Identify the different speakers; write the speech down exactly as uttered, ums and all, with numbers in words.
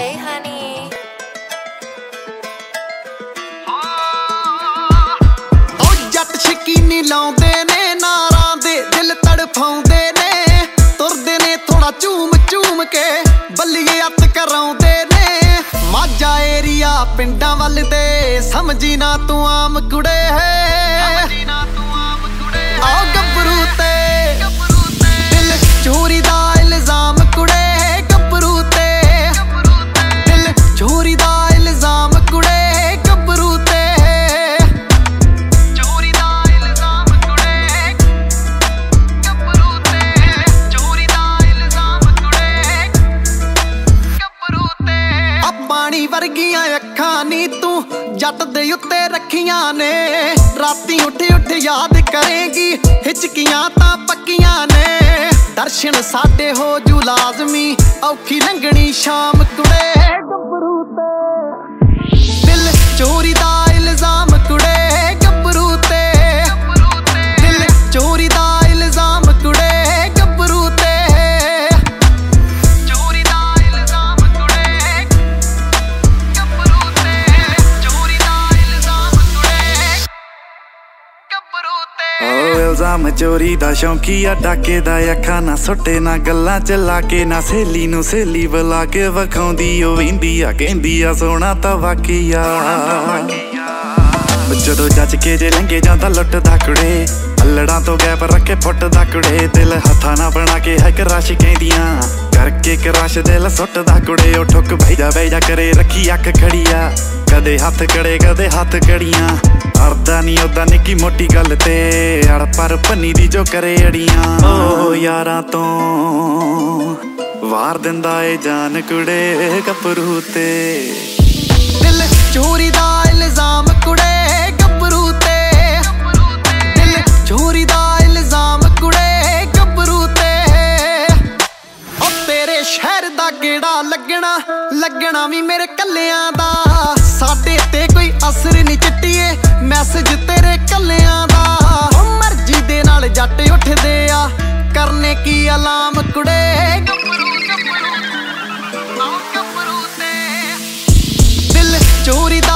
Speaker 1: Hey honey
Speaker 2: ਓ ਜੱਟ ਸ਼ਕੀਨੀ ਲਾਉਂਦੇ ਨੇ ਨਾਰਾਂ ਦੇ ਦਿਲ ਤੜਫਾਉਂਦੇ ਨੇ ਤੁਰਦੇ ਨੇ ਥੋੜਾ ਝੂਮ ਝੂਮ ਕੇ ਬੱਲੀਏ ਅੱਤ ਕਰਾਉਂਦੇ ਨੇ ਮਾਝਾ ਏਰੀਆ ਪਿੰਡਾਂ ਵੱਲ ਦੇ ਸਮਝੀ ਨਾ ਤੂੰ ਆਮ ਕੁੜੇ ਸਮਝੀ ਨਾ ਤੂੰ ਆਮ ਕੁੜੇ ਆ ਗੱਭਰੂ ਤੇ ਦਿਲ ਚੋਰੀ ਦਾ ਇਲਜ਼ਾਮ ਕੁੜੇ ਗੱਭਰੂ ਤੇ ਦਿਲ ਚੋਰੀ ਦਾ ਇਲਜ਼ਾਮ ਕੁੜੇ ਗੱਭਰੂ ਤੇ ਚੋਰੀ ਦਾ ਇਲਜ਼ਾਮ ਕੁੜੇ ਗੱਭਰੂ ਤੇ ਚੋਰੀ ਦਾ ਇਲਜ਼ਾਮ ਕੁੜੇ ਗੱਭਰੂ ਤੇ ਆ ਪਾਣੀ ਵਰਗੀਆਂ ਅੱਖਾਂ ਨੀ ਤੂੰ ਜੱਟ ਦੇ ਉੱਤੇ ਰੱਖੀਆਂ ਨੇ ਰਾਤੀ ਉੱਠ ਉੱਠ ਯਾਦ ਕਰੇਗੀ ਹਿਚਕੀਆਂ ਤਾਂ ਪੱਕੀਆਂ ਨੇ ਦਰਸ਼ਨ ਸਾਡੇ ਹੋ ਜੂ ਲਾਜ਼ਮੀ ਔਖੀ ਲੰਘਣੀ ਸ਼ਾਮ ਕੁੜੇ ਗੱਭਰੂ ਤੇ ਦਿਲ ਚੋਰੀ ਦਾ ਇਲਜ਼ਾਮ ਕੁੜੇ ਗੱਭਰੂ ਤੇ ਦਿਲ ਚੋਰੀ ਦਾ ਇਲਜ਼ਾਮ ਕੁੜੇ ਗੱਭਰੂ ਤੇ ਚੋਰੀ ਦਾ ਇਲਜ਼ਾਮ ਕੁੜੇ ਗੱਭਰੂ ਤੇ ਚੋਰੀ ਦਾ ਇਲਜ਼ਾਮ ਕੁੜੇ ਗੱਭਰੂ ਤੇ
Speaker 3: ਓ ਇਲਜ਼ਾਮ ਚੋਰੀ ਦਾ ਸ਼ੌਂਕੀਆ ਡਾਕੇ ਦਾ ਅੱਖਾਂ ਨਾ ਸੁੱਟੇ ਨਾ ਗੱਲਾਂ ਚ ਲਾ ਕੇ ਨਾ ਸਹੇਲੀ ਨੂੰ ਸਹੇਲੀ ਬੁਲਾ ਕੇ ਵਿਖਾਉਂਦੀ ਓ ਵਹਿੰਦੀ ਆ ਕਹਿੰਦੀ ਆ ਸੋਹਣਾ ਤਾਂ ਵਾਕਈਆ ਜਦੋਂ ਜੱਜ ਕੇ ਜੇ ਲੰਘੇ ਜਾਂਦਾ ਲੁੱਟਦਾ ਕੁੜੇ ਅੱਲੜਾਂ ਤੋਂ ਗੈਪ ਰੱਖੇ ਫੁੱਟਦਾ ਕੁੜੇ ਦਿਲ ਹੱਥਾਂ ਨਾ ਬਣਾ ਕੇ ਹੈ ਕਰਾਸ਼ ਕਹਿੰਦੀਆਂ ਕਰਕੇ ਕਰਾਸ਼ ਦਿਲ ਸੁੱਟਦਾ ਕੁੜੇ ਉਹ ਠੁੱਕ ਬੈਜਾ ਬੈਜਾ ਕਰੇ ਰੱਖੀ ਅੱਖ ਖੜੀਆ ਕਦੇ ਹੱਥ ਕੜੇ ਕਦੇ ਹੱਥ ਕੜੀਆਂ ਅੜਦਾ ਨੀ ਓਦਾਂ ਨਿੱਕੀ ਮੋਟੀ ਗੱਲ ਤੇ ਅੜ ਪਰ ਪੰਨੀ ਦੀ ਜੋ ਕਰੇ ਅੜੀਆਂ ਓ ਯਾਰਾਂ ਤੋਂ ਵਾਰ ਦਿੰਦਾ ਏ ਜਾਨ ਕੁੜੇ ਗੱਭਰੂ ਤੇ
Speaker 2: ਦਿਲ ਚੋਰੀ ਦਾ ਇਲਜ਼ਾਮ ਕੁੜੇ ਗੱਭਰੂ ਤੇ ਦਿਲ ਚੋਰੀ ਦਾ ਇਲਜ਼ਾਮ ਕੁੜੇ ਗੱਭਰੂ ਤੇ ਓ ਤੇਰੇ ਸ਼ਹਿਰ ਦਾ ਗੇੜਾ ਲੱਗਣਾ ਲੱਗਣਾ ਵੀ ਮੇਰੇ ਕੱਲਿਆਂ ਦਾ ਸਾਡੇ ਤੇ ਕੋਈ ਅਸਰ ਨੀ ਚਿੱਟੀਏ ਮੈਸੇਜ ਤੇਰੇ ਕੱਲਿਆਂ ਦਾ ਓ ਮਰਜ਼ੀ ਦੇ ਨਾਲ ਜੱਟ ਉੱਠਦੇ ਆ ਕਰਨੇ ਕੀ ਅਲਾਮ ਕੁੜੇ ਗੱਭਰੂ ਗੱਭਰੂ ਆਓ ਗੱਭਰੂ ਤੇ ਦਿਲ ਚੋਰੀ